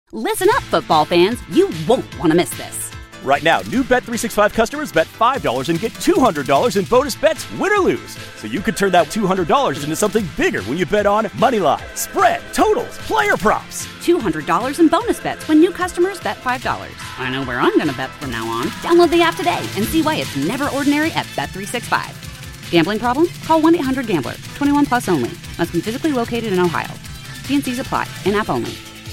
Listen up, football fans. You won't want to miss this. Right now, new Bet365 customers bet $5 and get $200 in bonus bets, win or lose. So you could turn that $200 into something bigger when you bet on moneyline, spread, totals, player props. $200 in bonus bets when new customers bet $5. I know where I'm going to bet from now on. Download the app today and see why it's never ordinary at Bet365. Gambling problem? Call 1-800-GAMBLER. 21 plus only. Must be physically located in Ohio. T&Cs apply. In-app only.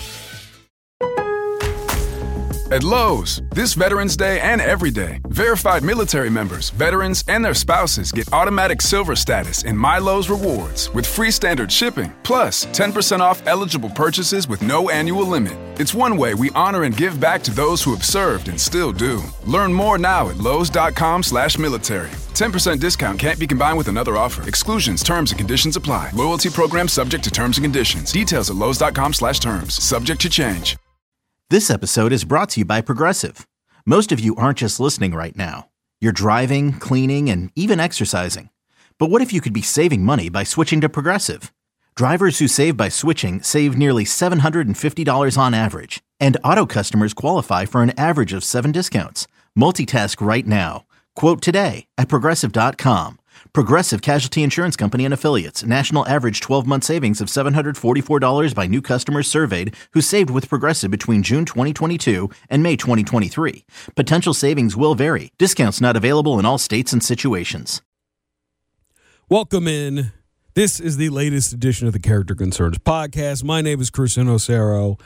At Lowe's, this Veterans Day and every day, verified military members, veterans, and their spouses get automatic silver status in My Lowe's Rewards with free standard shipping, plus 10% off eligible purchases with no annual limit. It's one way we honor and give back to those who have served and still do. Learn more now at lowes.com/military. 10% discount can't be combined with another offer. Exclusions, terms, and conditions apply. Loyalty program subject to terms and conditions. Details at lowes.com/terms. Subject to change. This episode is brought to you by Progressive. Most of you aren't just listening right now. You're driving, cleaning, and even exercising. But what if you could be saving money by switching to Progressive? Drivers who save by switching save nearly $750 on average. And auto customers qualify for an average of 7 discounts. Multitask right now. Quote today at Progressive.com. Progressive Casualty Insurance Company and Affiliates. National average 12-month savings of $744 by new customers surveyed who saved with Progressive between June 2022 and May 2023. Potential savings will vary. Discounts not available in all states and situations. Welcome in. This is the latest edition of the Character Concerns podcast. My name is Chris Inocero.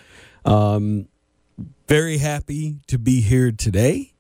Very happy to be here today.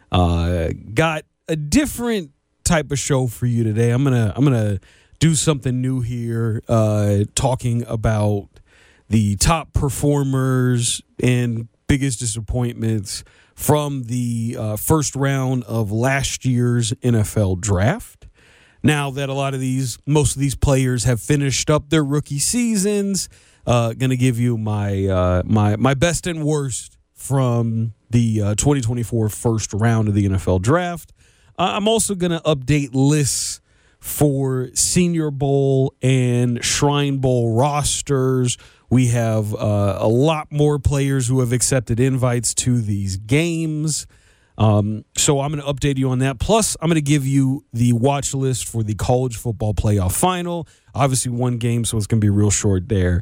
Got a different type of show for you today. I'm gonna do something new here, talking about the top performers and biggest disappointments from the first round of last year's NFL draft. Now that most of these players have finished up their rookie seasons, gonna give you my my best and worst from the 2024 first round of the NFL draft. I'm also going to update lists for Senior Bowl and Shrine Bowl rosters. We have a lot more players who have accepted invites to these games. So I'm going to update you on that. Plus, I'm going to give you the watch list for the college football playoff final. Obviously, one game, so it's going to be real short there.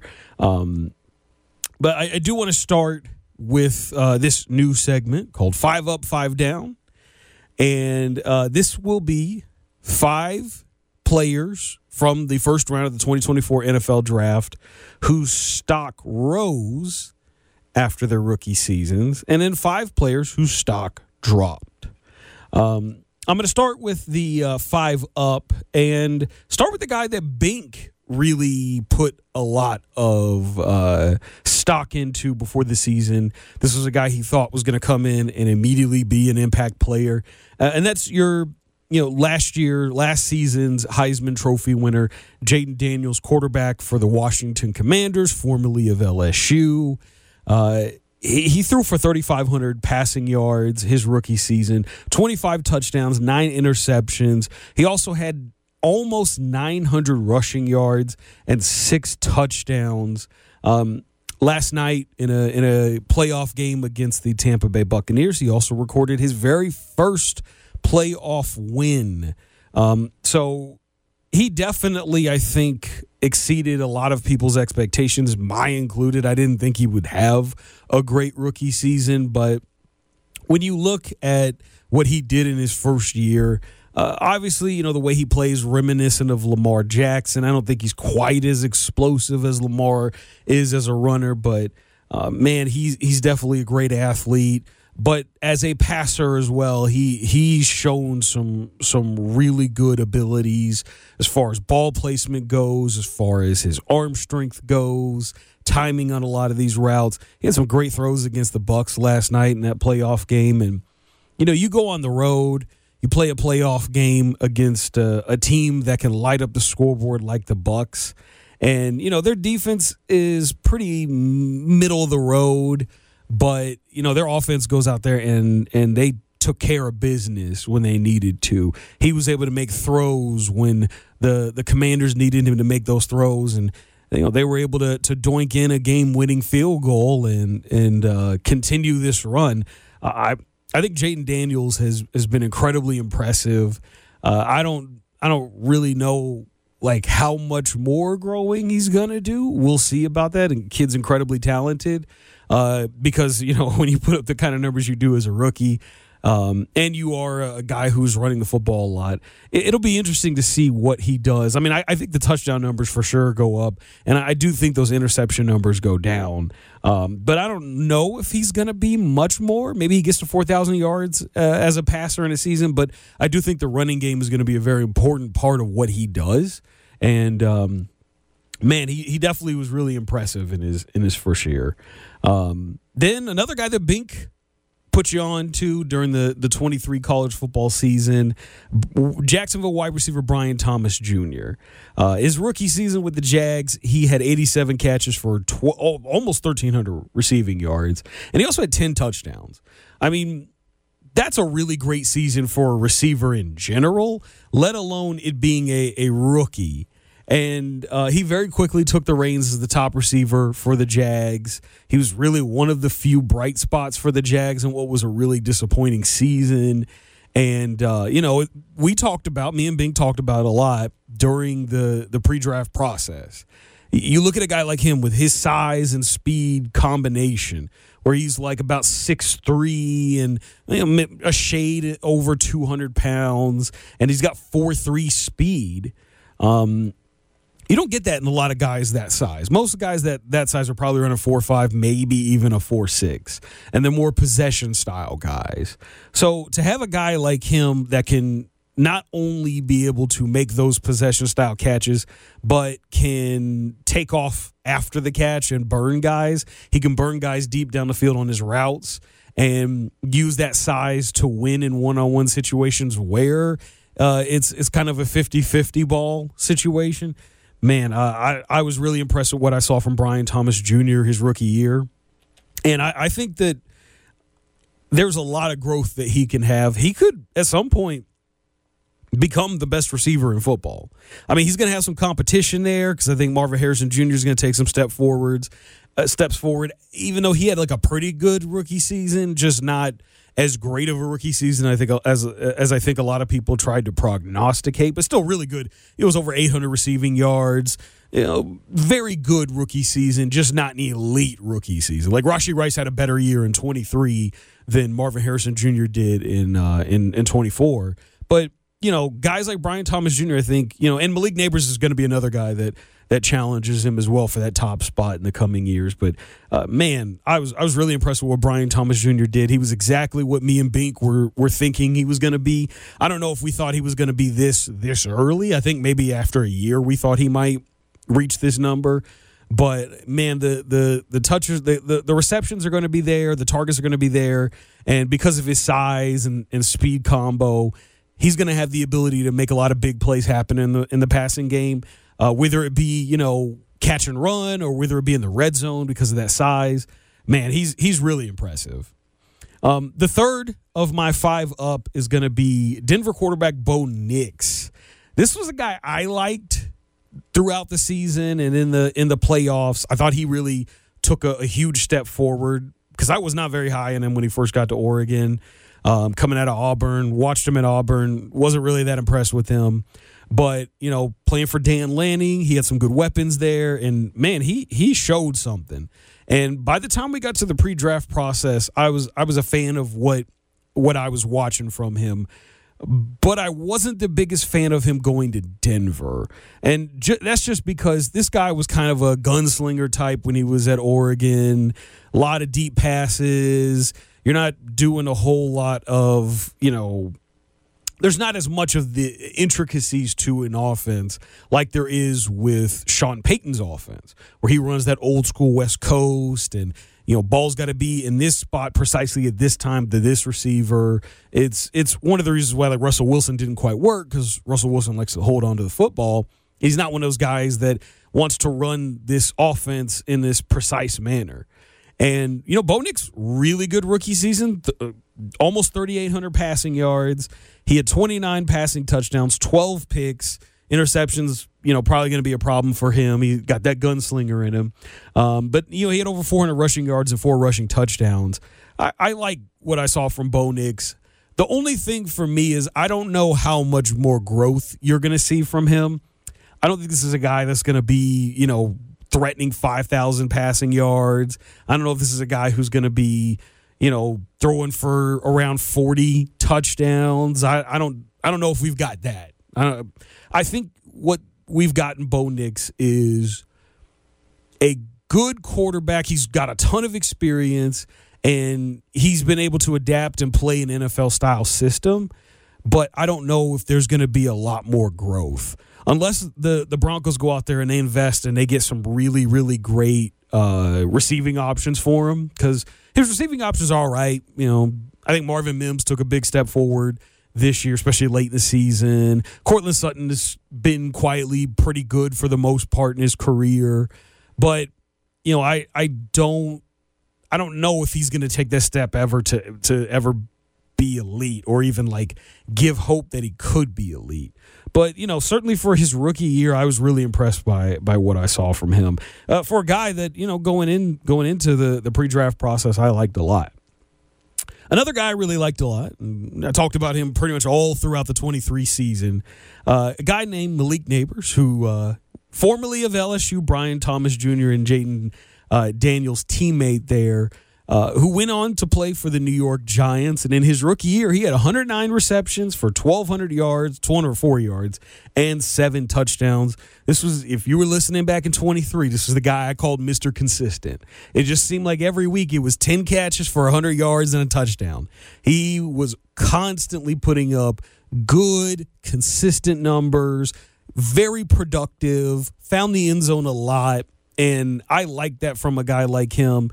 But I do want to start with this new segment called 5 Up, 5 Down. And this will be 5 players from the first round of the 2024 NFL draft whose stock rose after their rookie seasons, and then 5 players whose stock dropped. I'm going to start with the 5 up and start with the guy that Bink really put a lot of stock into before the season. This was a guy he thought was going to come in and immediately be an impact player. And that's your, last season's Heisman Trophy winner, Jayden Daniels, quarterback for the Washington Commanders, formerly of LSU. He threw for 3,500 passing yards his rookie season, 25 touchdowns, 9 interceptions. He also had almost 900 rushing yards and 6 touchdowns. Last night in a playoff game against the Tampa Bay Buccaneers, he also recorded his very first playoff win. So he definitely, I think, exceeded a lot of people's expectations, mine included. I didn't think he would have a great rookie season, but when you look at what he did in his first year, obviously, the way he plays reminiscent of Lamar Jackson. I don't think he's quite as explosive as Lamar is as a runner, but man, he's definitely a great athlete. But as a passer as well, he's shown some really good abilities as far as ball placement goes, as far as his arm strength goes, timing on a lot of these routes. He had some great throws against the Bucs last night in that playoff game. And, you go on the road, you play a playoff game against a team that can light up the scoreboard like the Bucs. And, their defense is pretty middle of the road. But, their offense goes out there and they took care of business when they needed to. He was able to make throws when the Commanders needed him to make those throws. And they were able to doink in a game-winning field goal and continue this run. I think Jayden Daniels has been incredibly impressive. I don't really know like how much more growing he's gonna do. We'll see about that. And kid's incredibly talented because when you put up the kind of numbers you do as a rookie. And you are a guy who's running the football a lot. It'll be interesting to see what he does. I mean, I think the touchdown numbers for sure go up, and I do think those interception numbers go down. But I don't know if he's going to be much more. Maybe he gets to 4,000 yards as a passer in a season, but I do think the running game is going to be a very important part of what he does. And man, he definitely was really impressive in his first year. Then another guy that Bink put you on to during the 23 college football season, Jacksonville wide receiver Brian Thomas Jr. His rookie season with the Jags, he had 87 catches for almost 1,300 receiving yards, and he also had 10 touchdowns. I mean, that's a really great season for a receiver in general, let alone it being a rookie. And he very quickly took the reins as the top receiver for the Jags. He was really one of the few bright spots for the Jags in what was a really disappointing season. And, me and Bink talked about it a lot during the pre-draft process. You look at a guy like him with his size and speed combination, where he's like about 6'3" and a shade over 200 pounds, and he's got 4.3 speed. You don't get that in a lot of guys that size. Most guys that size are probably running 4.5, maybe even a 4.6, and they're more possession-style guys. So to have a guy like him that can not only be able to make those possession-style catches, but can take off after the catch and burn guys. He can burn guys deep down the field on his routes and use that size to win in one-on-one situations where it's kind of a 50-50 ball situation. Man, I was really impressed with what I saw from Brian Thomas Jr. his rookie year. And I think that there's a lot of growth that he can have. He could, at some point, become the best receiver in football. I mean, he's going to have some competition there because I think Marvin Harrison Jr. is going to take some steps forward, even though he had like a pretty good rookie season, just not as great of a rookie season, I think, as I think a lot of people tried to prognosticate, but still really good. It was over 800 receiving yards. Very good rookie season, just not an elite rookie season. Like Rashee Rice had a better year in 23 than Marvin Harrison Jr. did in 24. But guys like Brian Thomas Jr., I think, and Malik Neighbors is going to be another guy that challenges him as well for that top spot in the coming years. But man, I was really impressed with what Brian Thomas Jr. did. He was exactly what me and Bink were thinking he was going to be. I don't know if we thought he was going to be this early. I think maybe after a year we thought he might reach this number. But man, the touches, the receptions are going to be there, the targets are going to be there, and because of his size and speed combo, he's going to have the ability to make a lot of big plays happen in the passing game, whether it be catch and run or whether it be in the red zone because of that size. Man, he's really impressive. The third of my 5 up is going to be Denver quarterback Bo Nix. This was a guy I liked throughout the season and in the playoffs. I thought he really took a huge step forward because I was not very high on him when he first got to Oregon. Coming out of Auburn, watched him at Auburn, wasn't really that impressed with him. But, playing for Dan Lanning, he had some good weapons there. And, man, he showed something. And by the time we got to the pre-draft process, I was a fan of what I was watching from him. But I wasn't the biggest fan of him going to Denver. And that's just because this guy was kind of a gunslinger type when he was at Oregon. A lot of deep passes. You're not doing a whole lot of, there's not as much of the intricacies to an offense like there is with Sean Payton's offense, where he runs that old school West Coast and, ball's got to be in this spot precisely at this time to this receiver. It's one of the reasons why Russell Wilson didn't quite work, because Russell Wilson likes to hold on to the football. He's not one of those guys that wants to run this offense in this precise manner. And, Bo Nix, really good rookie season, almost 3,800 passing yards. He had 29 passing touchdowns, 12 picks. Interceptions, probably going to be a problem for him. He got that gunslinger in him. But, he had over 400 rushing yards and 4 rushing touchdowns. I like what I saw from Bo Nix. The only thing for me is I don't know how much more growth you're going to see from him. I don't think this is a guy that's going to be, threatening 5,000 passing yards. I don't know if this is a guy who's going to be, throwing for around 40 touchdowns. I don't know if we've got that. I think what we've got in Bo Nix is a good quarterback. He's got a ton of experience, and he's been able to adapt and play an NFL-style system. But I don't know if there's going to be a lot more growth. Unless the Broncos go out there and they invest and they get some really, really great receiving options for him. Because his receiving options are all right. I think Marvin Mims took a big step forward this year, especially late in the season. Courtland Sutton has been quietly pretty good for the most part in his career. But, I don't know if he's going to take that step ever to ever be elite or even give hope that he could be elite. But, certainly for his rookie year, I was really impressed by what I saw from him. For a guy that, going into the pre-draft process, I liked a lot. Another guy I really liked a lot, and I talked about him pretty much all throughout the 23 season, a guy named Malik Neighbors, who formerly of LSU, Brian Thomas Jr. and Jaden Daniels' teammate there, who went on to play for the New York Giants. And in his rookie year, he had 109 receptions for 1,200 yards, 204 yards, and 7 touchdowns. This was, if you were listening back in 23, this was the guy I called Mr. Consistent. It just seemed like every week it was 10 catches for 100 yards and a touchdown. He was constantly putting up good, consistent numbers, very productive, found the end zone a lot. And I like that from a guy like him.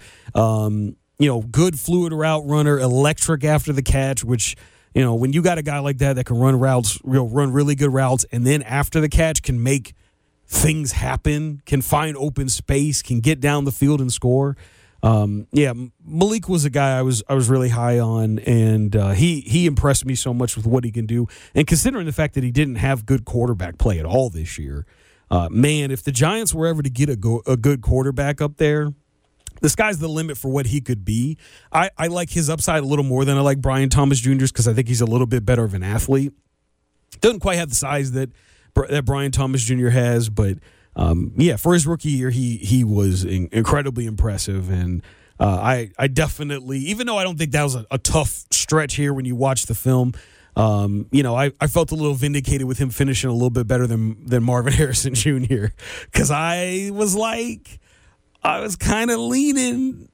Good fluid route runner, electric after the catch, which, when you got a guy like that can run routes, run really good routes, and then after the catch can make things happen, can find open space, can get down the field and score. Malik was a guy I was really high on, and he impressed me so much with what he can do. And considering the fact that he didn't have good quarterback play at all this year, if the Giants were ever to get a good quarterback up there, the sky's the limit for what he could be. I like his upside a little more than I like Brian Thomas Jr.'s because I think he's a little bit better of an athlete. Doesn't quite have the size that Brian Thomas Jr. has, but for his rookie year, he was incredibly impressive. And I definitely, even though I don't think that was a tough stretch here when you watch the film, I felt a little vindicated with him finishing a little bit better than Marvin Harrison Jr. because I was kind of leaning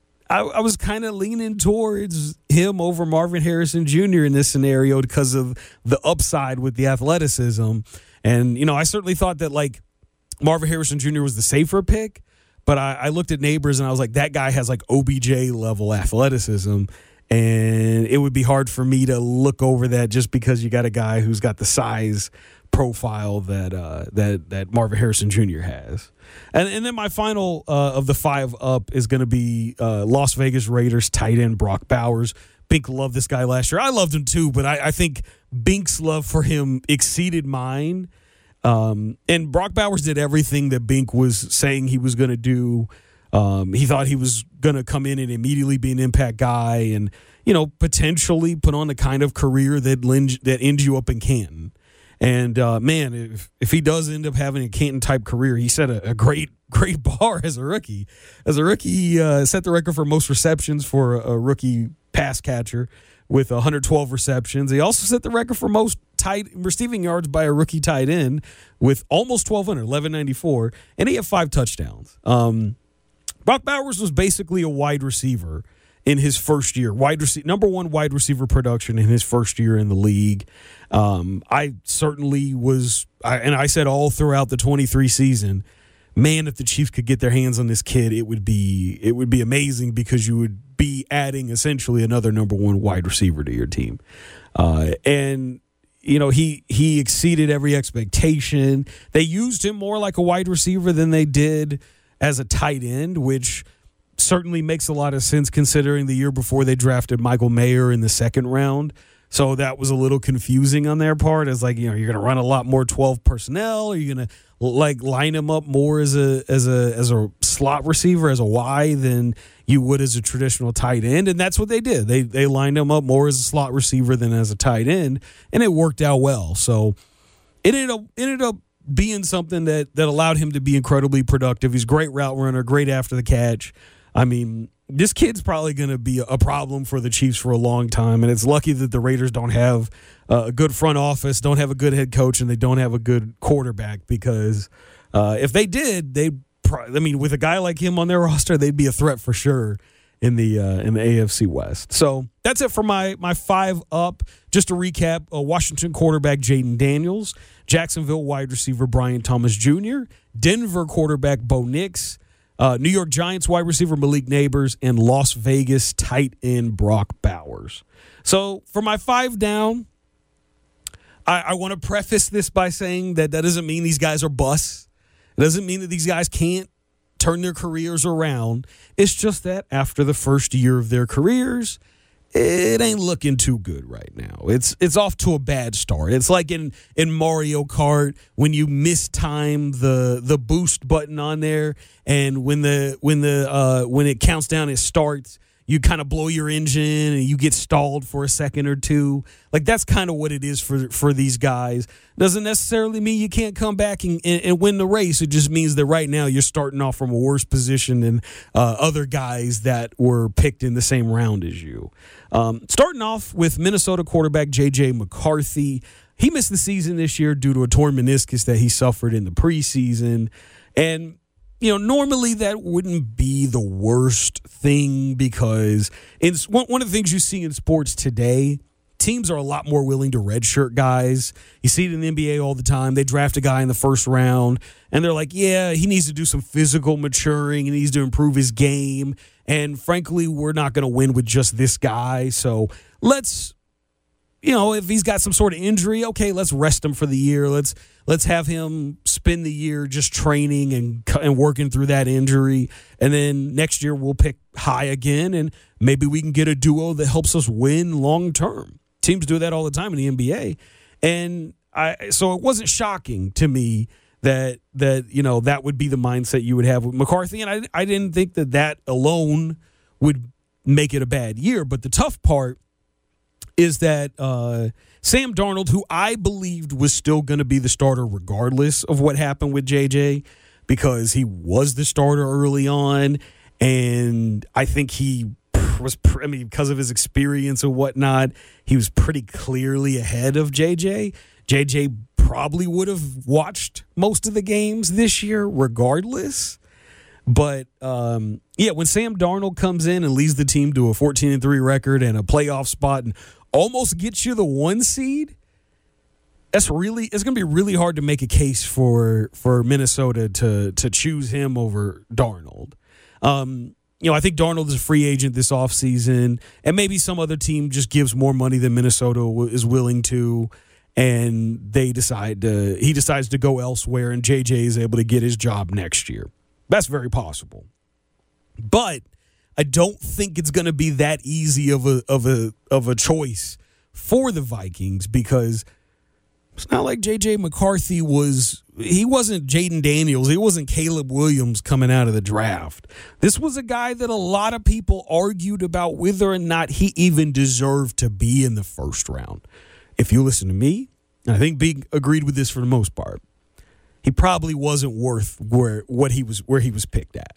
towards him over Marvin Harrison Jr. in this scenario because of the upside with the athleticism. And, I certainly thought that Marvin Harrison Jr. was the safer pick, but I looked at Neighbors and I was like, that guy has OBJ level athleticism. And it would be hard for me to look over that just because you got a guy who's got the size profile that Marvin Harrison Jr. has. And then my final of the 5 up is going to be Las Vegas Raiders tight end Brock Bowers. Bink loved this guy last year. I loved him too, but I think Bink's love for him exceeded mine. And Brock Bowers did everything that Bink was saying he was going to do. He thought he was going to come in and immediately be an impact guy and, potentially put on the kind of career that ends you up in Canton. And, if he does end up having a Canton-type career, he set a great bar as a rookie. As a rookie, he set the record for most receptions for a rookie pass catcher with 112 receptions. He also set the record for most receiving yards by a rookie tight end with almost 1,200, 1,194, and he had 5 touchdowns. Brock Bowers was basically a wide receiver in his first year. Number 1 wide receiver production in his first year in the league. I certainly was, and I said all throughout the 23 season, man, if the Chiefs could get their hands on this kid, it would be amazing because you would be adding essentially another number 1 wide receiver to your team. And he exceeded every expectation. They used him more like a wide receiver than they did as a tight end, which certainly makes a lot of sense considering the year before they drafted Michael Mayer in the 2nd round, So that was a little confusing on their part. It's like, you're going to run a lot more 12 personnel. Are you going to line him up more as a slot receiver, as a Y, than you would as a traditional tight end? And that's what they did. They lined him up more as a slot receiver than as a tight end, and it worked out well. So it ended up being something that allowed him to be incredibly productive. He's a great route runner, great after the catch. I mean, this kid's probably going to be a problem for the Chiefs for a long time, and it's lucky that the Raiders don't have a good front office, don't have a good head coach, and they don't have a good quarterback, because if they did, with a guy like him on their roster, they'd be a threat for sure in the AFC West. So that's it for my 5 up. Just to recap, Washington quarterback Jaden Daniels, Jacksonville wide receiver Brian Thomas Jr., Denver quarterback Bo Nix, New York Giants wide receiver Malik Neighbors, and Las Vegas tight end Brock Bowers. So for my 5 down, I want to preface this by saying that doesn't mean these guys are busts. It doesn't mean that these guys can't turn their careers around. It's just that after the first year of their careers, it ain't looking too good right now. It's off to a bad start. It's like in Mario Kart when you mistime the boost button on there, and when it counts down, it starts. You kind of blow your engine and you get stalled for a second or two. Like, that's kind of what it is for these guys. Doesn't necessarily mean you can't come back and win the race. It just means that right now you're starting off from a worse position than other guys that were picked in the same round as you. Starting off with Minnesota quarterback J.J. McCarthy. He missed the season this year due to a torn meniscus that he suffered in the preseason. And normally that wouldn't be the worst thing, because one of the things you see in sports today, teams are a lot more willing to redshirt guys. You see it in the NBA all the time. They draft a guy in the first round, and they're like, yeah, he needs to do some physical maturing. He needs to improve his game. And frankly, we're not going to win with just this guy. So let's, if he's got some sort of injury, okay, let's rest him for the year. Let's have him spend the year just training and working through that injury. And then next year we'll pick high again, and maybe we can get a duo that helps us win long term. Teams do that all the time in the NBA. And so it wasn't shocking to me that that would be the mindset you would have with McCarthy. And I didn't think that alone would make it a bad year. But the tough part is that Sam Darnold, who I believed was still going to be the starter regardless of what happened with JJ, because he was the starter early on, and I think he was, because of his experience and whatnot, he was pretty clearly ahead of JJ. JJ probably would have watched most of the games this year regardless. But, when Sam Darnold comes in and leads the team to a 14-3 record and a playoff spot and almost gets you the 1 seed, it's going to be really hard to make a case for Minnesota to choose him over Darnold. I think Darnold is a free agent this offseason, and maybe some other team just gives more money than Minnesota is willing to, and he decides to go elsewhere, and JJ is able to get his job next year. That's very possible. But I don't think it's going to be that easy of a choice for the Vikings, because it's not like J.J. McCarthy wasn't Jaden Daniels. He wasn't Caleb Williams coming out of the draft. This was a guy that a lot of people argued about whether or not he even deserved to be in the first round. If you listen to me, and I think Big agreed with this for the most part, he probably wasn't worth where he was picked at.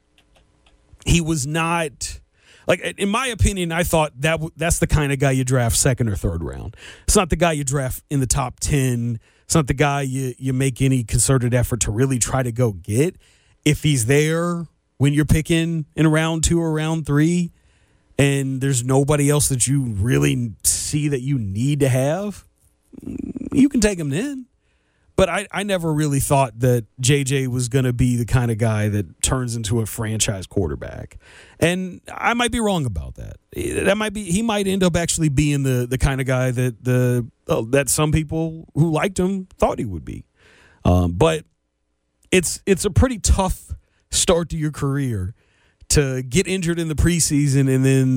He was not, like, in my opinion, I thought that's the kind of guy you draft second or third round. It's not the guy you draft in the top 10. It's not the guy you make any concerted effort to really try to go get. If he's there when you're picking in round 2 or round 3, and there's nobody else that you really see that you need to have, you can take him then. But I never really thought that JJ was going to be the kind of guy that turns into a franchise quarterback. And I might be wrong about that. He might end up actually being the kind of guy that some people who liked him thought he would be. But it's a pretty tough start to your career to get injured in the preseason and then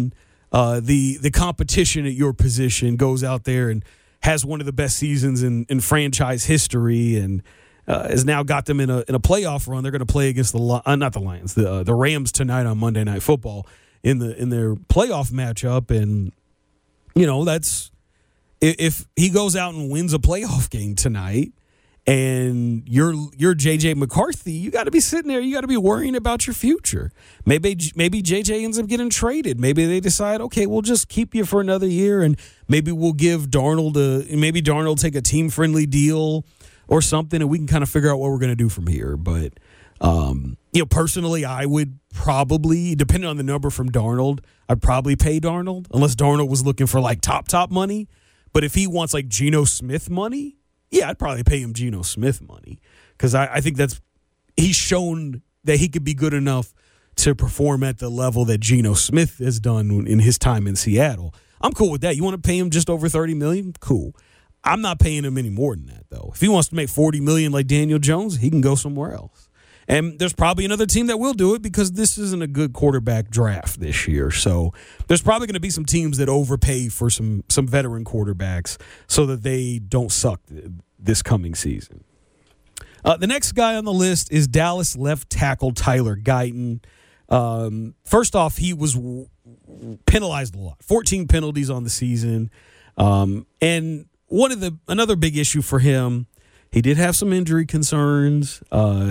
the competition at your position goes out there and has one of the best seasons in franchise history and has now got them in a playoff run. They're going to play against not the Lions, the Rams tonight on Monday Night Football in their playoff matchup. And that's if he goes out and wins a playoff game tonight, and you're J.J. McCarthy, you got to be sitting there. You got to be worrying about your future. Maybe J.J. ends up getting traded. Maybe they decide, okay, we'll just keep you for another year, and maybe we'll give maybe Darnold take a team-friendly deal or something, and we can kind of figure out what we're going to do from here. But personally, I would probably, depending on the number from Darnold, I'd probably pay Darnold, unless Darnold was looking for like top money. But if he wants like Geno Smith money, yeah, I'd probably pay him Geno Smith money, because I think he's shown that he could be good enough to perform at the level that Geno Smith has done in his time in Seattle. I'm cool with that. You want to pay him just over $30 million? Cool. I'm not paying him any more than that, though. If he wants to make $40 million like Daniel Jones, he can go somewhere else. And there's probably another team that will do it, because this isn't a good quarterback draft this year. So there's probably going to be some teams that overpay for some veteran quarterbacks so that they don't suck this coming season. The next guy on the list is Dallas left tackle Tyler Guyton. First off, he was penalized a lot. 14 penalties on the season. And another big issue for him, he did have some injury concerns,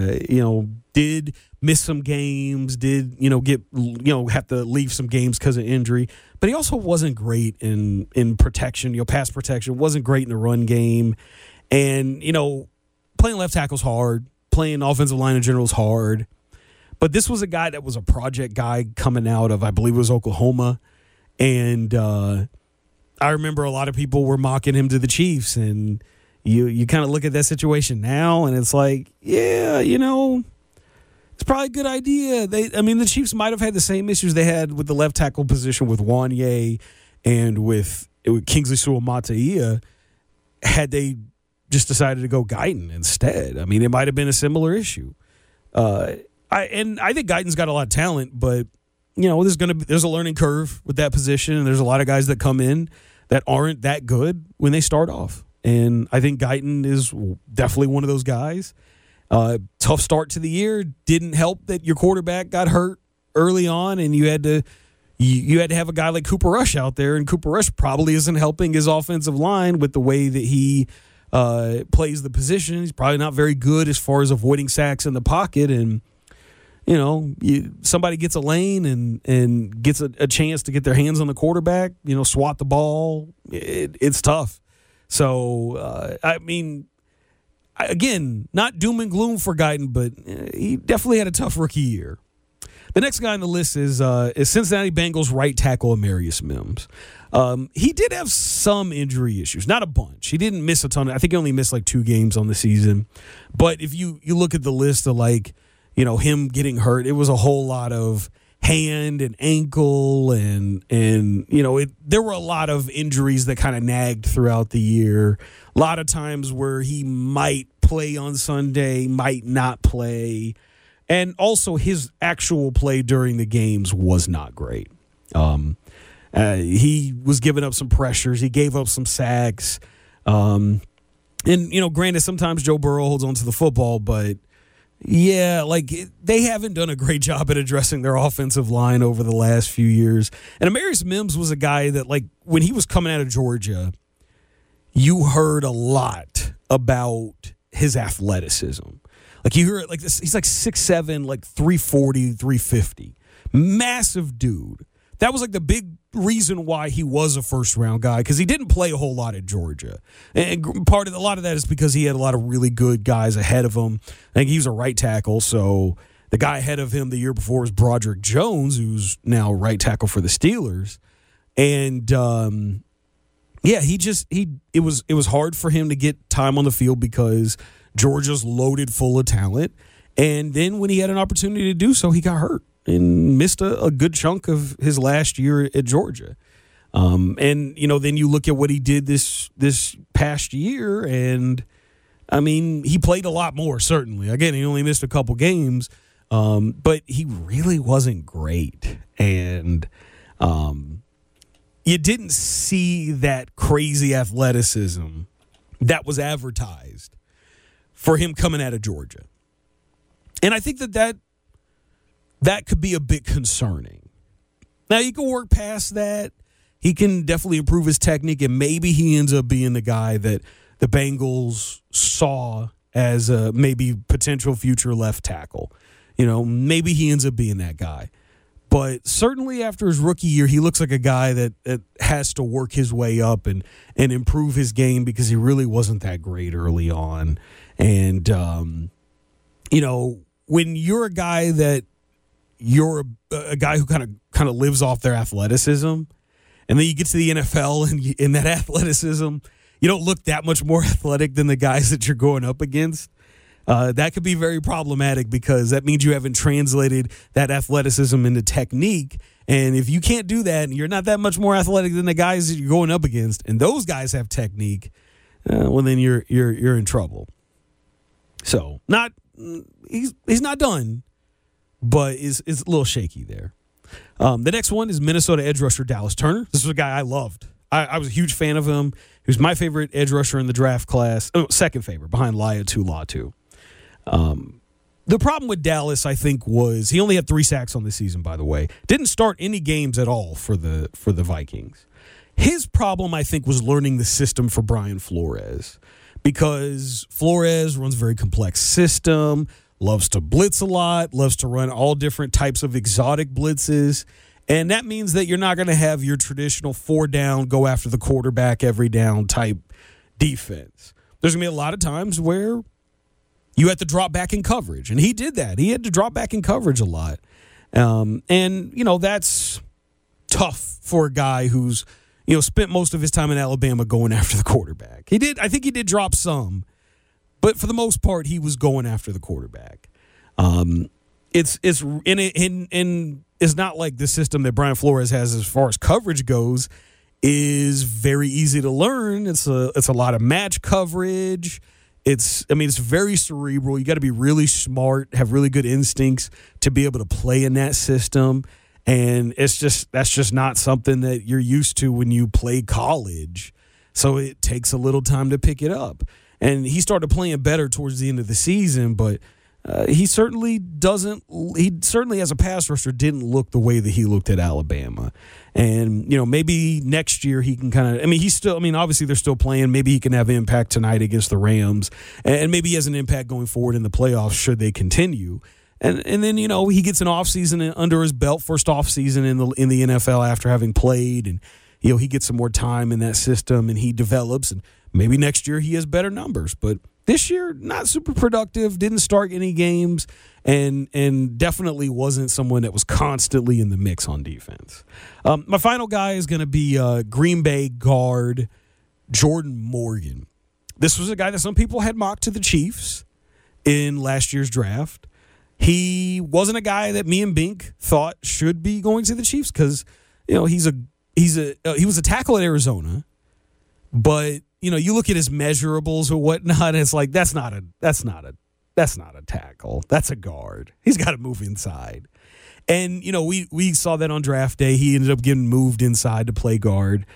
did miss some games, did, have to leave some games because of injury. But he also wasn't great in protection, pass protection, wasn't great in the run game. And, playing left tackle's hard, playing offensive line in general is hard. But this was a guy that was a project guy coming out of, I believe it was Oklahoma. And I remember a lot of people were mocking him to the Chiefs, and you kind of look at that situation now, and it's like, yeah, it's probably a good idea. The Chiefs might have had the same issues they had with the left tackle position with Wanye and with Kingsley Suamataia had they just decided to go Guyton instead. It might have been a similar issue. I think Guyton's got a lot of talent, but there's a learning curve with that position, and there's a lot of guys that come in that aren't that good when they start off. And I think Guyton is definitely one of those guys. Tough start to the year. Didn't help that your quarterback got hurt early on, and you had to have a guy like Cooper Rush out there, and Cooper Rush probably isn't helping his offensive line with the way that he plays the position. He's probably not very good as far as avoiding sacks in the pocket, and somebody gets a lane and gets a chance to get their hands on the quarterback, swat the ball. It's tough. So, again, not doom and gloom for Guyton, but he definitely had a tough rookie year. The next guy on the list is Cincinnati Bengals right tackle Amarius Mims. He did have some injury issues, not a bunch. He didn't miss a ton. I think he only missed like 2 games on the season. But if you look at the list of him getting hurt, it was a whole lot of hand and ankle and there were a lot of injuries that kind of nagged throughout the year. A lot of times where he might play on Sunday, might not play. And also his actual play during the games was not great. He was giving up some pressures. He gave up some sacks. And, granted, sometimes Joe Burrow holds on to the football, but yeah, they haven't done a great job at addressing their offensive line over the last few years. And Amarius Mims was a guy that, when he was coming out of Georgia, you heard a lot about his athleticism. You heard this, he's 6'7", 340, 350. Massive dude. That was the big reason why he was a first-round guy, because he didn't play a whole lot at Georgia. And a lot of that is because he had a lot of really good guys ahead of him. I think he was a right tackle, so the guy ahead of him the year before was Broderick Jones, who's now right tackle for the Steelers. And it was hard for him to get time on the field because Georgia's loaded full of talent. And then when he had an opportunity to do so, he got hurt and missed a good chunk of his last year at Georgia. Then you look at what he did this past year, and he played a lot more, certainly. Again, he only missed a couple games, but he really wasn't great. And you didn't see that crazy athleticism that was advertised for him coming out of Georgia. And I think that could be a bit concerning. Now, you can work past that. He can definitely improve his technique, and maybe he ends up being the guy that the Bengals saw as a maybe potential future left tackle. Maybe he ends up being that guy. But certainly after his rookie year, he looks like a guy that has to work his way up and improve his game because he really wasn't that great early on. And, when you're a guy that you're a guy who kind of lives off their athleticism, and then you get to the NFL and in that athleticism, you don't look that much more athletic than the guys that you're going up against. That could be very problematic because that means you haven't translated that athleticism into technique. And if you can't do that and you're not that much more athletic than the guys that you're going up against, and those guys have technique, well, then you're in trouble. So he's not done, but is a little shaky there. The next one is Minnesota edge rusher Dallas Turner. This was a guy I loved. I was a huge fan of him. He was my favorite edge rusher in the draft class. Second favorite behind Latu. The problem with Dallas, I think, was he only had 3 sacks on the season, by the way. Didn't start any games at all for the Vikings. His problem, I think, was learning the system for Brian Flores because Flores runs a very complex system, loves to blitz a lot, loves to run all different types of exotic blitzes. And that means that you're not going to have your traditional 4-down, go after the quarterback every down type defense. There's going to be a lot of times where you have to drop back in coverage. And he did that. He had to drop back in coverage a lot. And that's tough for a guy who's, spent most of his time in Alabama going after the quarterback. I think he did drop some, but for the most part, he was going after the quarterback. It's not like the system that Brian Flores has as far as coverage goes is very easy to learn. It's a lot of match coverage. It's very cerebral. You got to be really smart, have really good instincts to be able to play in that system. And that's just not something that you're used to when you play college. So it takes a little time to pick it up. And he started playing better towards the end of the season, but he certainly as a pass rusher didn't look the way that he looked at Alabama. And, maybe next year he can obviously they're still playing. Maybe he can have impact tonight against the Rams. And maybe he has an impact going forward in the playoffs should they continue. And then, he gets an offseason under his belt, first offseason in the NFL after having played. And, he gets some more time in that system and he develops. And maybe next year he has better numbers. But this year, not super productive, didn't start any games, and definitely wasn't someone that was constantly in the mix on defense. My final guy is going to be Green Bay guard Jordan Morgan. This was a guy that some people had mocked to the Chiefs in last year's draft. He wasn't a guy that me and Bink thought should be going to the Chiefs because he was a tackle at Arizona, but you look at his measurables or whatnot, and it's like that's not a tackle. That's a guard. He's got to move inside. And we saw that on draft day. He ended up getting moved inside to play guard.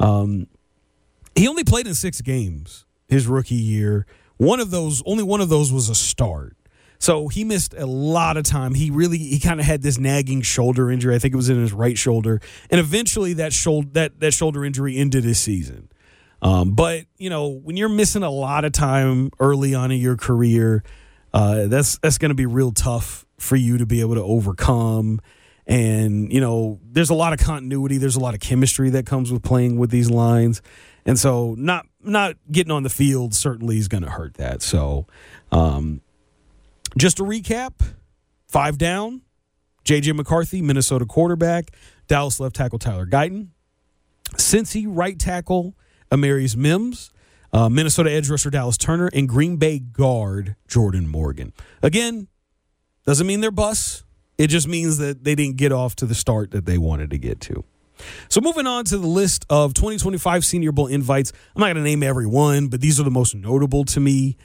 He only played in 6 games his rookie year. Only one of those was a start. So he missed a lot of time. He kind of had this nagging shoulder injury. I think it was in his right shoulder. And eventually that shoulder injury ended his season. But when you're missing a lot of time early on in your career, that's going to be real tough for you to be able to overcome. And, there's a lot of continuity. There's a lot of chemistry that comes with playing with these lines. And so not getting on the field certainly is going to hurt that. So, just to recap, 5 down, J.J. McCarthy, Minnesota quarterback, Dallas left tackle Tyler Guyton, Cincy right tackle Amarius Mims, Minnesota edge rusher Dallas Turner, and Green Bay guard Jordan Morgan. Again, doesn't mean they're busts. It just means that they didn't get off to the start that they wanted to get to. So moving on to the list of 2025 Senior Bowl invites. I'm not going to name every one, but these are the most notable to me.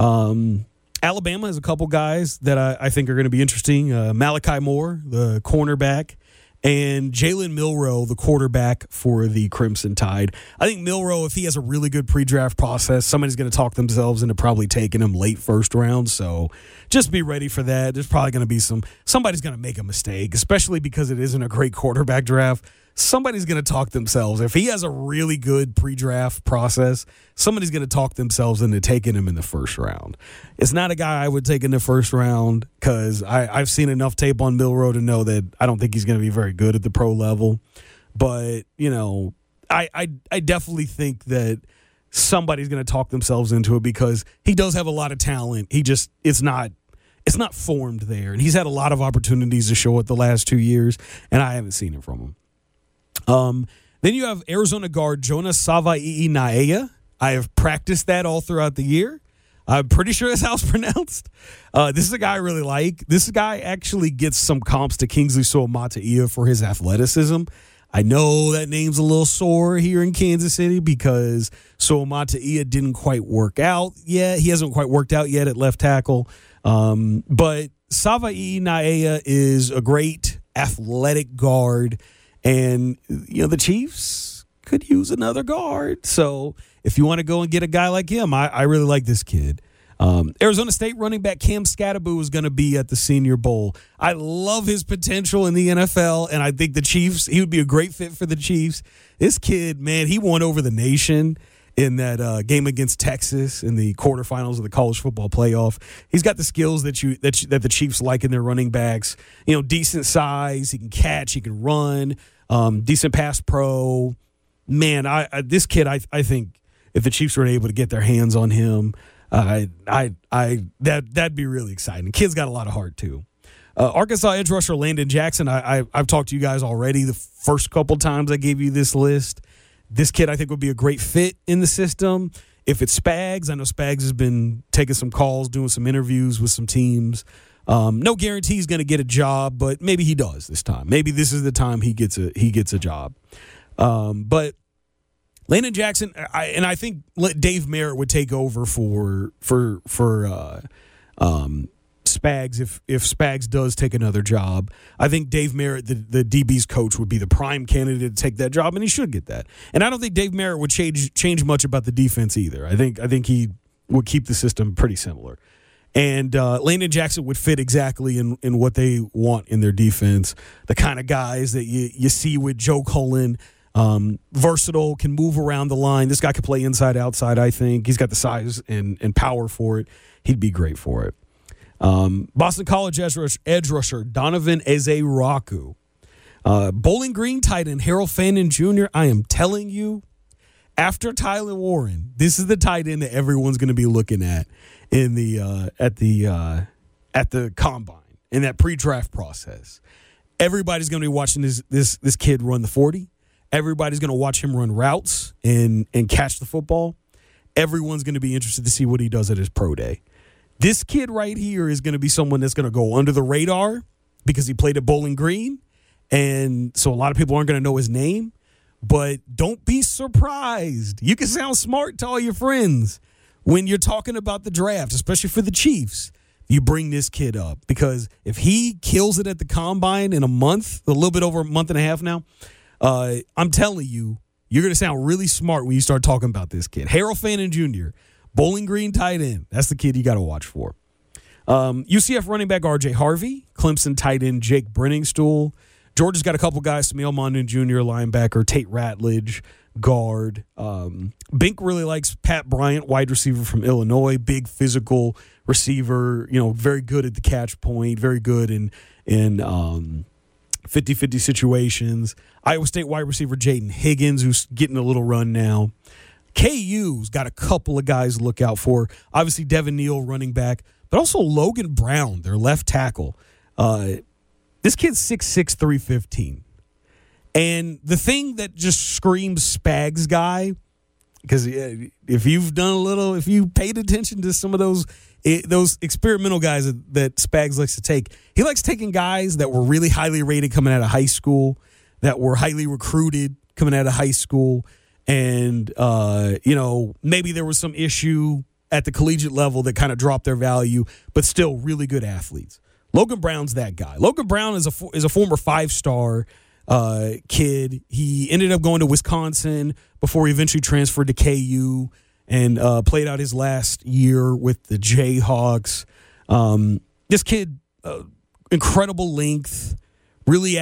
Alabama has a couple guys that I think are going to be interesting. Malachi Moore, the cornerback, and Jalen Milroe, the quarterback for the Crimson Tide. I think Milroe, if he has a really good pre-draft process, somebody's going to talk themselves into probably taking him late first round. So just be ready for that. There's probably going to be somebody's going to make a mistake, especially because it isn't a great quarterback draft. Somebody's going to talk themselves. If he has a really good pre-draft process, somebody's going to talk themselves into taking him in the first round. It's not a guy I would take in the first round because I've seen enough tape on Milroe to know that I don't think he's going to be very good at the pro level. But, I definitely think that somebody's going to talk themselves into it because he does have a lot of talent. It's not formed there. And he's had a lot of opportunities to show it the last 2 years, and I haven't seen it from him. Then you have Arizona guard Jonas Savai'i-Naea. I have practiced that all throughout the year. I'm pretty sure that's how it's pronounced. This is a guy I really like. This guy actually gets some comps to Kingsley Suamataia for his athleticism. I know that name's a little sore here in Kansas City because Suamataia didn't quite work out yet. He hasn't quite worked out yet at left tackle. But Savai'i-Naea is a great athletic guard. And, the Chiefs could use another guard. So if you want to go and get a guy like him, I really like this kid. Arizona State running back Cam Skattebo is going to be at the Senior Bowl. I love his potential in the NFL, and I think the Chiefs, he would be a great fit for the Chiefs. This kid, man, he won over the nation in that game against Texas in the quarterfinals of the college football playoff. He's got the skills that the Chiefs like in their running backs. Decent size, he can catch, he can run, decent pass pro. Man, this kid, I think if the Chiefs were able to get their hands on him, that'd be really exciting. The kid's got a lot of heart too. Arkansas edge rusher Landon Jackson. I've talked to you guys already the first couple times I gave you this list. This kid, I think, would be a great fit in the system. If it's Spags, I know Spags has been taking some calls, doing some interviews with some teams. No guarantee he's going to get a job, but maybe he does this time. Maybe this is the time he gets a job. But Landon Jackson, I think Dave Merritt would take over for Spags if Spags does take another job. I think Dave Merritt, the DB's coach, would be the prime candidate to take that job, and he should get that. And I don't think Dave Merritt would change much about the defense either. I think he would keep the system pretty similar. And Landon Jackson would fit exactly in what they want in their defense. The kind of guys that you see with Joe Cullen, versatile, can move around the line. This guy could play inside, outside, I think. He's got the size and power for it. He'd be great for it. Boston College edge rusher Donovan Ezeraku. Bowling Green tight end Harold Fannin Jr. I am telling you, after Tyler Warren, this is the tight end that everyone's going to be looking at in at the combine in that pre-draft process. Everybody's going to be watching this kid run the 40. Everybody's going to watch him run routes and catch the football. Everyone's going to be interested to see what he does at his pro day. This kid right here is going to be someone that's going to go under the radar because he played at Bowling Green, and so a lot of people aren't going to know his name. But don't be surprised. You can sound smart to all your friends when you're talking about the draft, especially for the Chiefs. You bring this kid up because if he kills it at the combine in a month, a little bit over a month and a half now, I'm telling you, you're going to sound really smart when you start talking about this kid. Harold Fannin Jr., Bowling Green tight end. That's the kid you got to watch for. UCF running back R.J. Harvey, Clemson tight end Jake Brenningstool. Georgia's got a couple guys, Samuel Mondon Jr., linebacker, Tate Ratledge, guard. Bink really likes Pat Bryant, wide receiver from Illinois, big physical receiver, very good at the catch point, very good in 50-50 situations. Iowa State wide receiver Jaden Higgins, who's getting a little run now. KU's got a couple of guys to look out for. Obviously, Devin Neal, running back, but also Logan Brown, their left tackle. This kid's 6'6", 315. And the thing that just screams Spags guy, because if you paid attention to some of those experimental guys that Spags likes to take, he likes taking guys that were really highly rated coming out of high school, that were highly recruited coming out of high school, and maybe there was some issue at the collegiate level that kind of dropped their value, but still really good athletes. Logan Brown's that guy. Logan Brown is a former 5-star kid. He ended up going to Wisconsin before he eventually transferred to KU and played out his last year with the Jayhawks. This kid, incredible length, really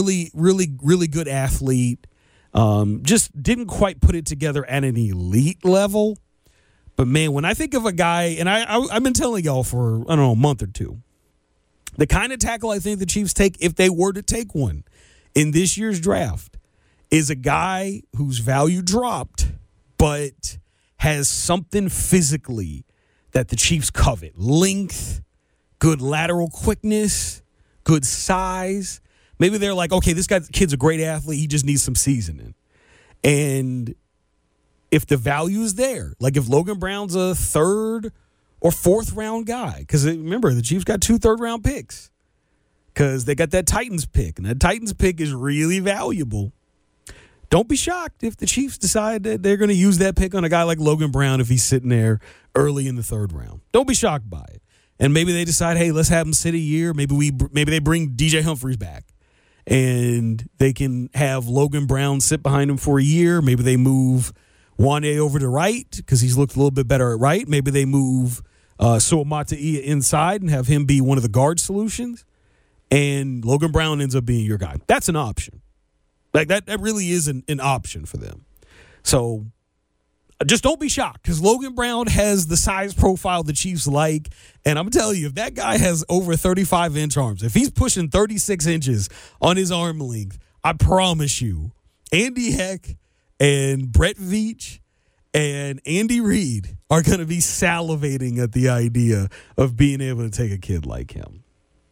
good athlete. Just didn't quite put it together at an elite level. But, man, when I think of a guy, and I've been telling y'all for, I don't know, a month or two, the kind of tackle I think the Chiefs take, if they were to take one in this year's draft, is a guy whose value dropped but has something physically that the Chiefs covet. Length, good lateral quickness, good size. Maybe they're like, okay, this kid's a great athlete. He just needs some seasoning. And if the value is there, like if Logan Brown's a third or fourth round guy, because remember, the Chiefs got 2 third-round picks because they got that Titans pick, and that Titans pick is really valuable. Don't be shocked if the Chiefs decide that they're going to use that pick on a guy like Logan Brown if he's sitting there early in the third round. Don't be shocked by it. And maybe they decide, hey, let's have him sit a year. Maybe they bring DJ Humphries back, and they can have Logan Brown sit behind him for a year. Maybe they move Wande over to right because he's looked a little bit better at right. Maybe they move Suamataia inside and have him be one of the guard solutions, and Logan Brown ends up being your guy. That's an option. Like that really is an option for them. So just don't be shocked because Logan Brown has the size profile the Chiefs like, and I'm telling you, if that guy has over 35-inch arms, if he's pushing 36 inches on his arm length, I promise you, Andy Heck and Brett Veach and Andy Reid are going to be salivating at the idea of being able to take a kid like him.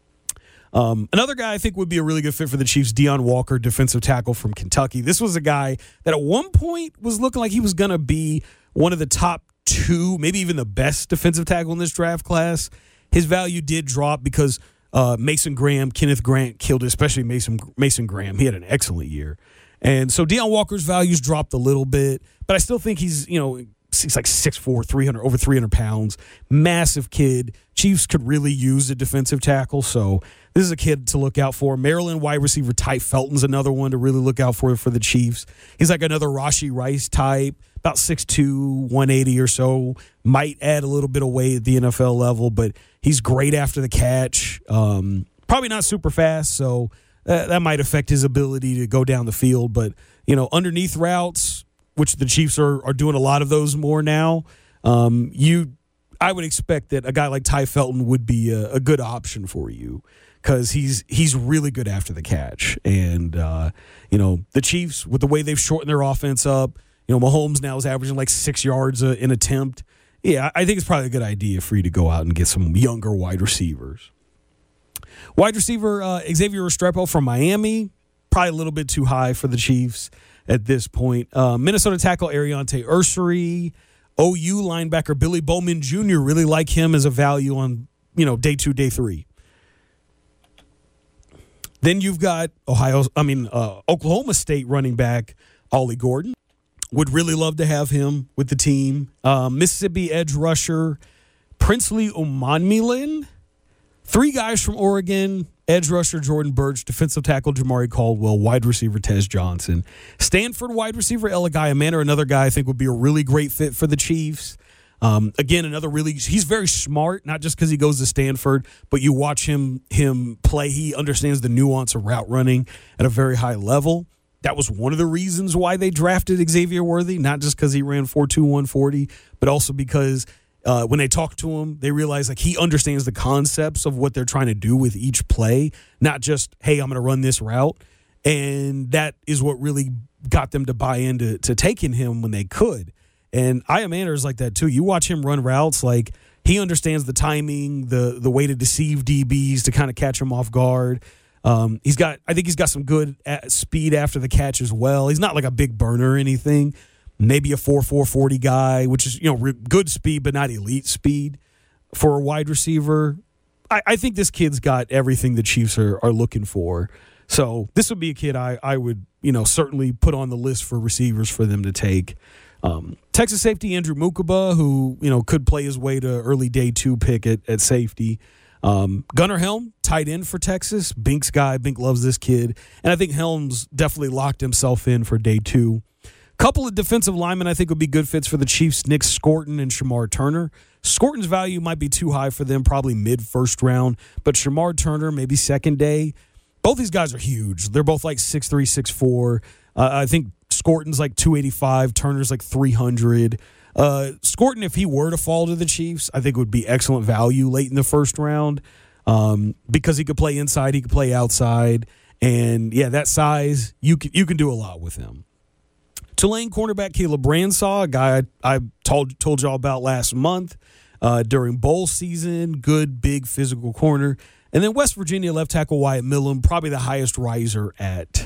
Another guy I think would be a really good fit for the Chiefs, Deion Walker, defensive tackle from Kentucky. This was a guy that at one point was looking like he was going to be one of the top 2, maybe even the best defensive tackle in this draft class. His value did drop because Mason Graham, Kenneth Grant killed it, especially Mason Graham. He had an excellent year. And so Deion Walker's values dropped a little bit, but I still think he's like 6'4", over 300 pounds, massive kid. Chiefs could really use a defensive tackle, so this is a kid to look out for. Maryland wide receiver Ty Felton's another one to really look out for the Chiefs. He's like another Rashee Rice type, about 6'2", 180 or so. Might add a little bit of weight at the NFL level, but he's great after the catch. Probably not super fast, so that might affect his ability to go down the field. But, underneath routes, which the Chiefs are doing a lot of those more now, I would expect that a guy like Ty Felton would be a good option for you because he's really good after the catch. And, the Chiefs, with the way they've shortened their offense up, Mahomes now is averaging like 6 yards an attempt. Yeah, I think it's probably a good idea for you to go out and get some younger wide receivers. Wide receiver Xavier Restrepo from Miami, probably a little bit too high for the Chiefs at this point. Minnesota tackle Ariante Ursery, OU linebacker Billy Bowman Jr., really like him as a value on, day 2, day 3. Then you've got Oklahoma State running back Ollie Gordon. Would really love to have him with the team. Mississippi edge rusher Princely Umanmielen. 3 guys from Oregon, edge rusher Jordan Burch, defensive tackle Jamari Caldwell, wide receiver Tez Johnson. Stanford wide receiver Eligaya Manor, another guy I think would be a really great fit for the Chiefs. Again, he's very smart, not just because he goes to Stanford, but you watch him play. He understands the nuance of route running at a very high level. That was one of the reasons why they drafted Xavier Worthy, not just because he ran 4.2, 140, but also because when they talk to him, they realize like he understands the concepts of what they're trying to do with each play, not just, hey, I'm going to run this route. And that is what really got them to buy into taking him when they could. And Manor is like that too. You watch him run routes, like he understands the timing, the way to deceive DBs to kind of catch them off guard. I think he's got some good speed after the catch as well. He's not like a big burner or anything. Maybe a 4.4 40 guy, which is good speed but not elite speed for a wide receiver. I think this kid's got everything the Chiefs are looking for. So this would be a kid I would certainly put on the list for receivers for them to take. Texas safety Andrew Mukaba, who could play his way to early day 2 pick at safety. Gunnar Helm, tight end for Texas. Bink's guy. Bink loves this kid. And I think Helms definitely locked himself in for day 2. Couple of defensive linemen I think would be good fits for the Chiefs, Nick Scorton and Shamar Turner. Scorton's value might be too high for them, probably mid-first round, but Shamar Turner, maybe second day. Both these guys are huge. They're both like 6'3", 6'4". I think Scorton's like 285, Turner's like 300. Scorton, if he were to fall to the Chiefs, I think would be excellent value late in the first round because he could play inside, he could play outside, and yeah, that size, you can do a lot with him. Tulane cornerback Caleb Bransaw, a guy I told y'all about last month during bowl season, good, big, physical corner. And then West Virginia left tackle Wyatt Millam, probably the highest riser at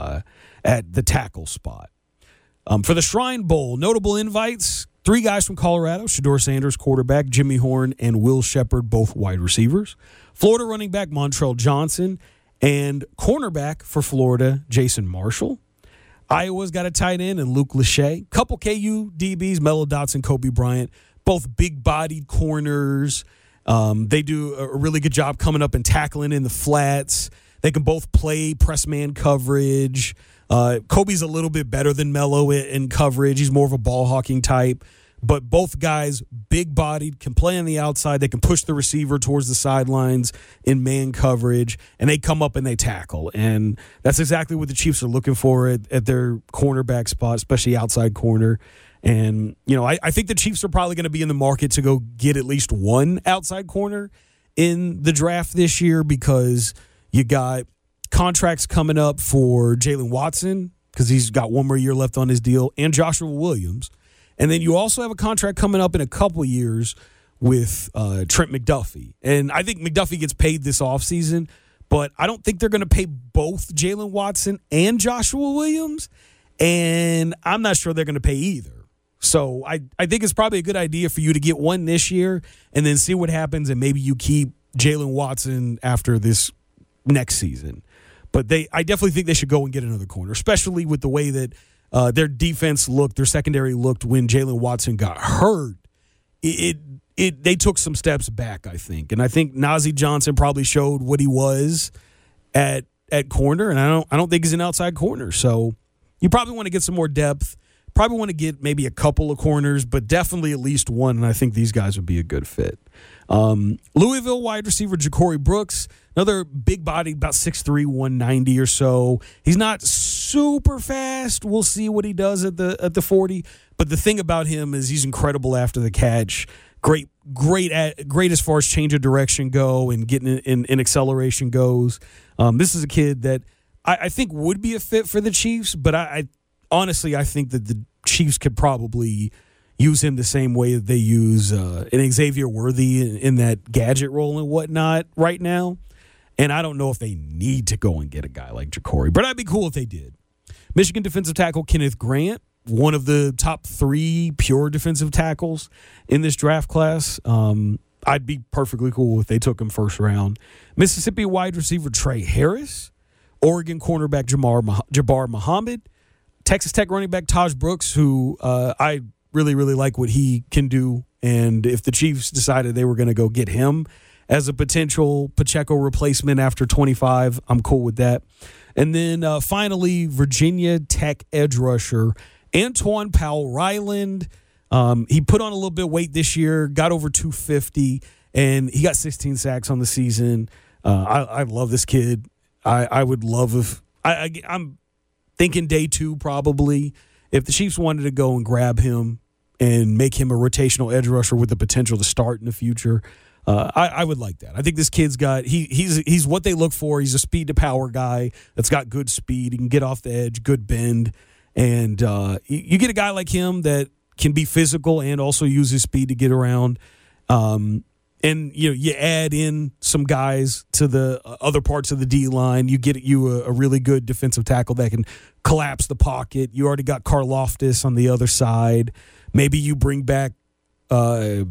the tackle spot. For the Shrine Bowl, notable invites, 3 guys from Colorado, Shedeur Sanders, quarterback, Jimmy Horn, and Will Shepard, both wide receivers. Florida running back Montrell Johnson, and cornerback for Florida, Jason Marshall. Iowa's got a tight end and Luke Lachey. Couple KU DBs, Mello Dotson, Kobe Bryant, both big-bodied corners. They do a really good job coming up and tackling in the flats. They can both play press man coverage. Kobe's a little bit better than Mello in coverage. He's more of a ball-hawking type. But both guys, big-bodied, can play on the outside. They can push the receiver towards the sidelines in man coverage, and they come up and they tackle. And that's exactly what the Chiefs are looking for at their cornerback spot, especially outside corner. And, I think the Chiefs are probably going to be in the market to go get at least one outside corner in the draft this year because you got contracts coming up for Jalen Watson because he's got one more year left on his deal, and Joshua Williams. And then you also have a contract coming up in a couple years with Trent McDuffie. And I think McDuffie gets paid this offseason, but I don't think they're going to pay both Jalen Watson and Joshua Williams. And I'm not sure they're going to pay either. So I think it's probably a good idea for you to get one this year and then see what happens, and maybe you keep Jalen Watson after this next season. But I definitely think they should go and get another corner, especially with the way that their defense looked, their secondary looked when Jalen Watson got hurt. They took some steps back, I think. And I think Nazeeh Johnson probably showed what he was at corner, and I don't think he's an outside corner. So you probably want to get some more depth. Probably want to get maybe a couple of corners, but definitely at least one, and I think these guys would be a good fit. Louisville wide receiver Ja'Cory Brooks, another big body, about 6'3", 190 or so. He's not super fast. We'll see what he does at the 40. But the thing about him is he's incredible after the catch. Great as far as change of direction go and getting in acceleration goes. This is a kid that I think would be a fit for the Chiefs, but I honestly think that the Chiefs could probably use him the same way that they use an Xavier Worthy in that gadget role and whatnot right now. And I don't know if they need to go and get a guy like Ja'Cory, but I'd be cool if they did. Michigan defensive tackle Kenneth Grant, one of the top 3 pure defensive tackles in this draft class. I'd be perfectly cool if they took him first round. Mississippi wide receiver Trey Harris, Oregon cornerback Jabbar Muhammad, Texas Tech running back Taj Brooks, who I really, really like what he can do. And if the Chiefs decided they were going to go get him as a potential Pacheco replacement after 25, I'm cool with that. And then finally, Virginia Tech edge rusher Antoine Powell-Ryland. He put on a little bit of weight this year, got over 250, and he got 16 sacks on the season. I love this kid. I would love if I'm thinking day 2 probably. If the Chiefs wanted to go and grab him and make him a rotational edge rusher with the potential to start in the future, I would like that. I think this kid's got he's what they look for. He's a speed to power guy that's got good speed. He can get off the edge, good bend, and you get a guy like him that can be physical and also use his speed to get around. And you add in some guys to the other parts of the D line. You get a really good defensive tackle that can collapse the pocket. You already got Karlaftis on the other side. Maybe you bring back Charles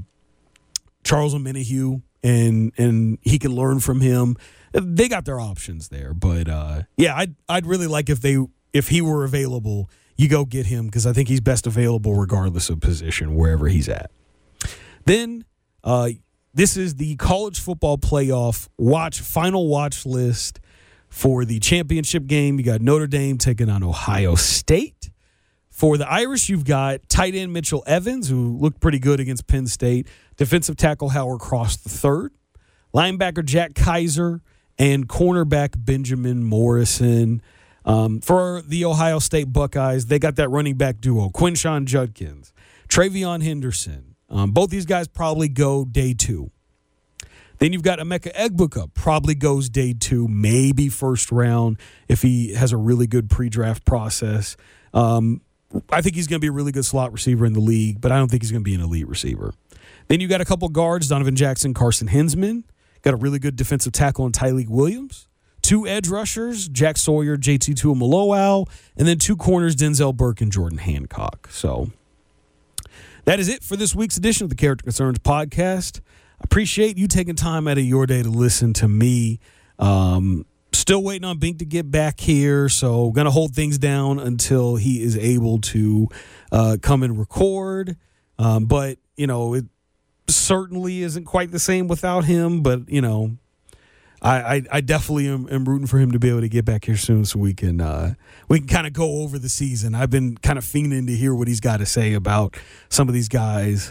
Omenihu and he can learn from him. They got their options there, but I'd really like if he were available, you go get him because I think he's best available regardless of position wherever he's at. Then this is the college football playoff final watch list for the championship game. You got Notre Dame taking on Ohio State. For the Irish, you've got tight end Mitchell Evans, who looked pretty good against Penn State, defensive tackle Howard Cross III, linebacker Jack Kaiser, and cornerback Benjamin Morrison. For the Ohio State Buckeyes, they got that running back duo, Quinshon Judkins, Travion Henderson. Both these guys probably go day 2. Then you've got Emeka Egbuka, probably goes day 2, maybe first round if he has a really good pre-draft process. I think he's going to be a really good slot receiver in the league, but I don't think he's going to be an elite receiver. Then you got a couple guards, Donovan Jackson, Carson Hinsman. Got a really good defensive tackle in Tyleik Williams. 2 edge rushers, Jack Sawyer, JT Tuimoloau, and then 2 corners, Denzel Burke and Jordan Hancock. So that is it for this week's edition of the Character Concerns podcast. I appreciate you taking time out of your day to listen to me. Still waiting on Bink to get back here, so going to hold things down until he is able to come and record. But, it certainly isn't quite the same without him. But, I definitely am rooting for him to be able to get back here soon so we can kind of go over the season. I've been kind of fiending to hear what he's got to say about some of these guys.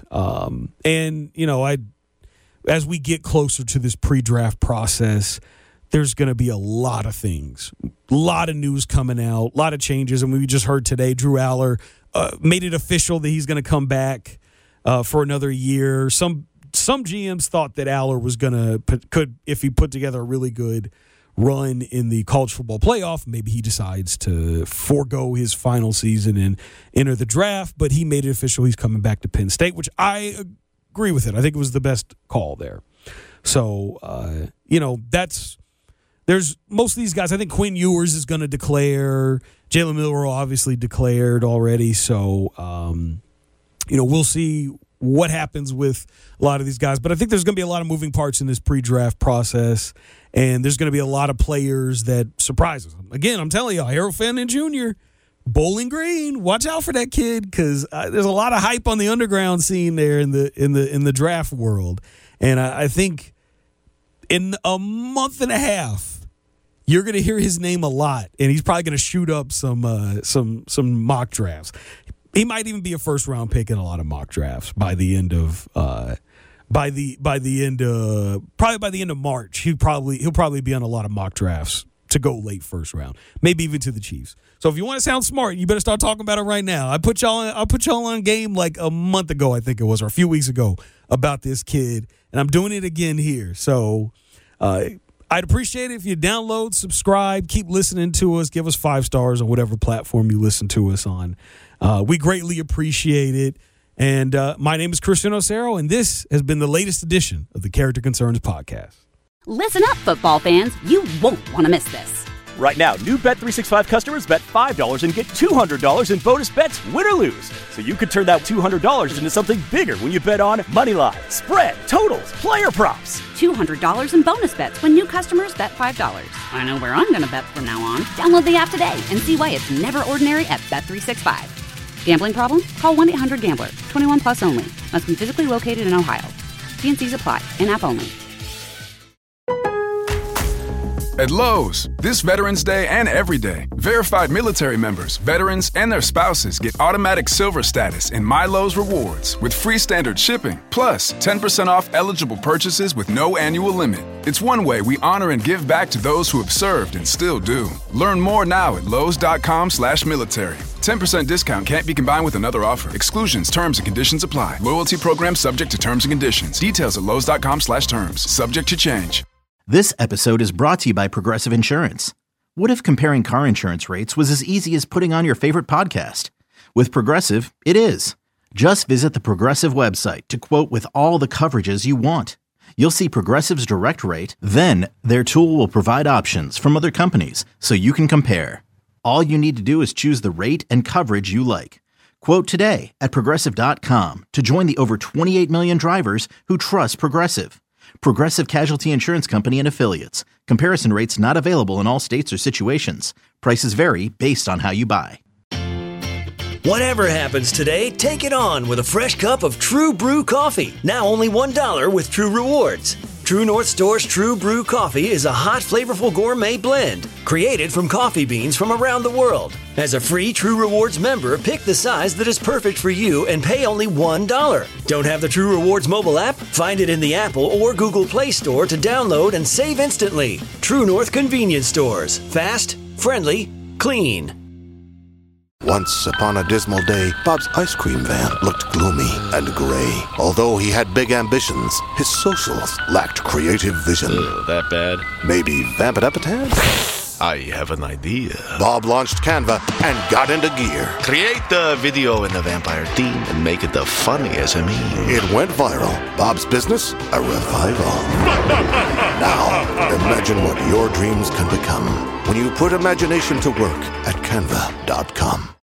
As we get closer to this pre-draft process, there's going to be a lot of things, a lot of news coming out, a lot of changes. And we just heard today, Drew Aller made it official that he's going to come back for another year. Some GMs thought that Aller was could if he put together a really good run in the college football playoff, maybe he decides to forego his final season and enter the draft. But he made it official he's coming back to Penn State, which I agree with it. I think it was the best call there. So, there's most of these guys. I think Quinn Ewers is going to declare. Jalen Milroe obviously declared already. So, we'll see what happens with a lot of these guys. But I think there's going to be a lot of moving parts in this pre-draft process. And there's going to be a lot of players that surprise us. Again, I'm telling you, Harold Fenton Jr., Bowling Green, watch out for that kid because there's a lot of hype on the underground scene there in the draft world. And I think in a month and a half, you're going to hear his name a lot, and he's probably going to shoot up some mock drafts. He might even be a first round pick in a lot of mock drafts by the end of probably by the end of March. He'll probably be on a lot of mock drafts to go late first round, maybe even to the Chiefs. So if you want to sound smart, you better start talking about it right now. I put y'all on game like a month ago, I think it was, or a few weeks ago, about this kid, and I'm doing it again here. So I'd appreciate it if you download, subscribe, keep listening to us, give us 5 stars on whatever platform you listen to us on. We greatly appreciate it. And my name is Christian Osero, and this has been the latest edition of the Character Concerns podcast. Listen up, football fans. You won't want to miss this. Right now, new Bet365 customers bet $5 and get $200 in bonus bets, win or lose. So you could turn that $200 into something bigger when you bet on Moneyline, spread, totals, player props. $200 in bonus bets when new customers bet $5. I know where I'm going to bet from now on. Download the app today and see why it's never ordinary at Bet365. Gambling problem? Call 1-800-GAMBLER. 21 plus only. Must be physically located in Ohio. T&Cs apply. In-app only. At Lowe's, this Veterans Day and every day, verified military members, veterans, and their spouses get automatic silver status in My Lowe's Rewards with free standard shipping, plus 10% off eligible purchases with no annual limit. It's one way we honor and give back to those who have served and still do. Learn more now at lowes.com/military. 10% discount can't be combined with another offer. Exclusions, terms, and conditions apply. Loyalty program subject to terms and conditions. Details at lowes.com/terms. Subject to change. This episode is brought to you by Progressive Insurance. What if comparing car insurance rates was as easy as putting on your favorite podcast? With Progressive, it is. Just visit the Progressive website to quote with all the coverages you want. You'll see Progressive's direct rate, then their tool will provide options from other companies so you can compare. All you need to do is choose the rate and coverage you like. Quote today at Progressive.com to join the over 28 million drivers who trust Progressive. Progressive Casualty Insurance Company and Affiliates. Comparison rates not available in all states or situations. Prices vary based on how you buy. Whatever happens today, take it on with a fresh cup of True Brew coffee. Now only $1 with True Rewards. True North Store's True Brew coffee is a hot, flavorful gourmet blend created from coffee beans from around the world. As a free True Rewards member, pick the size that is perfect for you and pay only $1. Don't have the True Rewards mobile app? Find it in the Apple or Google Play Store to download and save instantly. True North Convenience Stores. Fast, friendly, clean. Once upon a dismal day, Bob's ice cream van looked gloomy and gray. Although he had big ambitions, his socials lacked creative vision. That bad? Maybe vamp it up a tad? I have an idea. Bob launched Canva and got into gear. Create the video in the vampire theme and make it the funniest of me. It went viral. Bob's business, a revival. Now, imagine what your dreams can become when you put imagination to work at Canva.com.